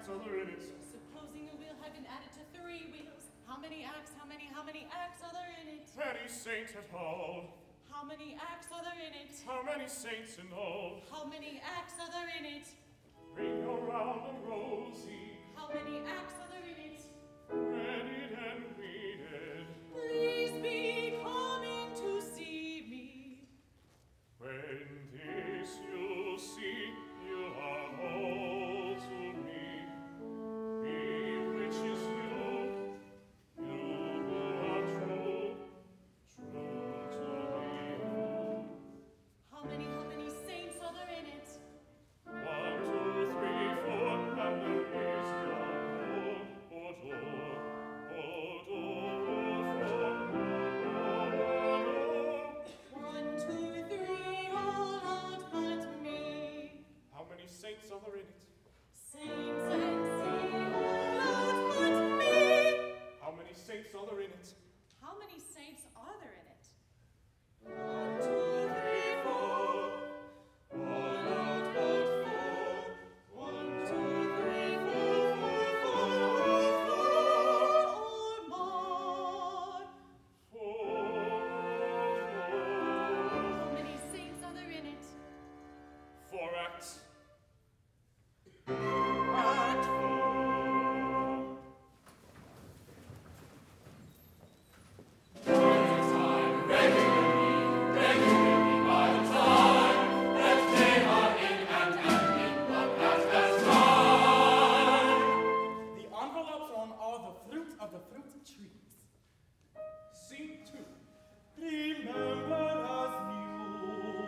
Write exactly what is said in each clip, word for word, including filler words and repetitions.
acts are there in it? Supposing a wheel had been added to three wheels, how many acts, how many, how many acts are there in it? Any saint at all. How many acts are there in it? How many saints in all? How many acts are there in it? Ring around and rosy. How many acts are there in it? Wedded and weeded. Please be coming to see me. When this you see, you are all to me. Bewitches you, you who are true, true to me. How many, how many saints are there in it? One, two, three, four, and there is none. Oh, oh, oh, oh, oh, One, two, three, all out but me. how many saints are there in it? Saints and see, all out but me. How many saints are there in it? How many saints are there in it? One, two, three, four. All out but four. One, two, three, four, four, four, four, or more. Four. How many saints are there in it? Four acts. Act The envelopes on are the fruit of the fruit trees. Scene two. Remember us new.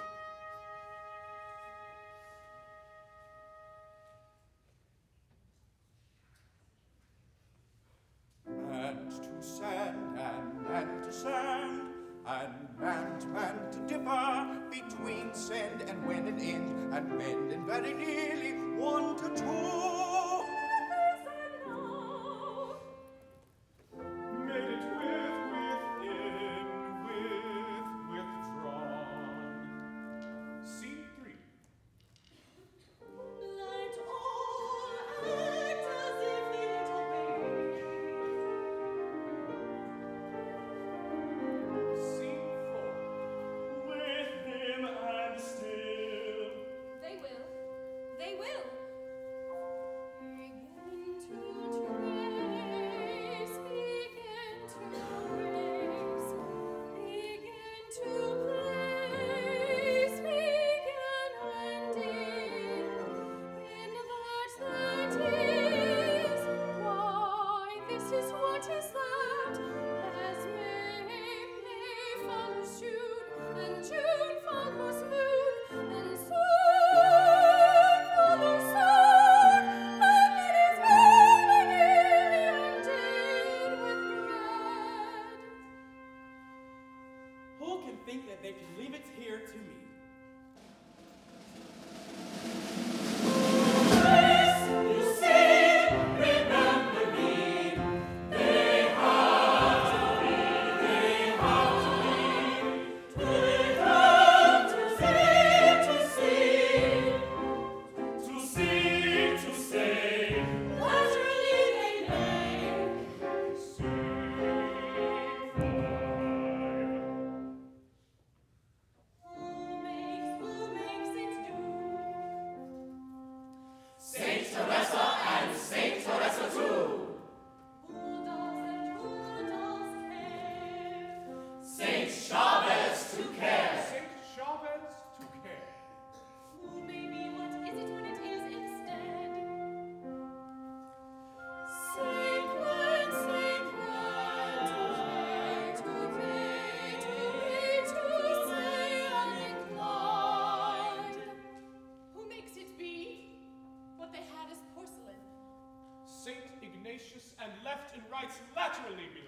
And to sand, and man to sand, and man to man to differ between send and when and end, and mend and very nearly one to two. Made it with, within, with, withdrawn. Scene three. Let all act as if it obeyed. Scene four. With him and still. They will. They will. Begin to trace, begin to place, begin to place, begin and end. In that that is, why this is what is that, as May, May follows June, and June follows moon, and soon follows sun, and it is very nearly ended with bread. Who can think that they can leave it here to me? You see, remember me. They have to be, they have to be. To come to see, to see, To see, to say. naturally they may. Scene five. Who makes, who makes it do? Saint Teresa and Saint Teresa too. Who does and who does care? Saint Chavez to care. Saint Chavez to care. Who may be what is it when it is instead? Saint Clan, Saint Clan, to pay, to pay, to pay, to say uninclined. Who makes it be what they had as porcelain? Saint Ignatius and left and rights laterally be.